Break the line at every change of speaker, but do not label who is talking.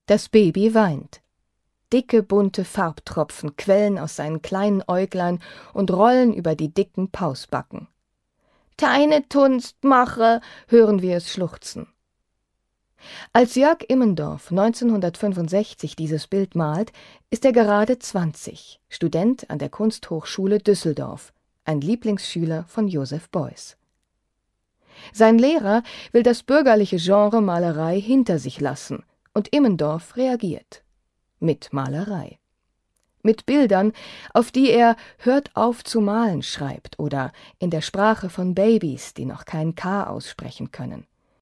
Das Baby weint. Dicke, bunte Farbtropfen quellen aus seinen kleinen Äuglein und rollen über die dicken Pausbacken. »Deine Tunst mache«, hören wir es schluchzen. Als Jörg Immendorf 1965 dieses Bild malt, ist er gerade 20, Student an der Kunsthochschule Düsseldorf, ein Lieblingsschüler von Joseph Beuys. Sein Lehrer will das bürgerliche Genre Malerei hinter sich lassen und Immendorf reagiert. Mit Malerei. Mit Bildern, auf die er »Hört auf zu malen« schreibt oder in der Sprache von Babys, die noch kein K aussprechen können.